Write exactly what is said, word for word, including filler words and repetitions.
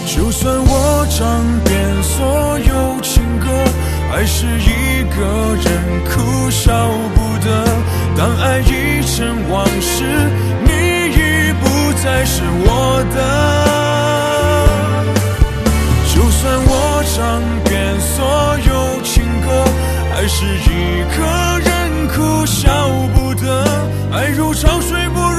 就算我唱遍所有情歌，还是一个人哭笑不得。当爱已成往事，你已不再是我的。就算我唱遍所有情歌，还是一个人哭笑不得。爱如潮水不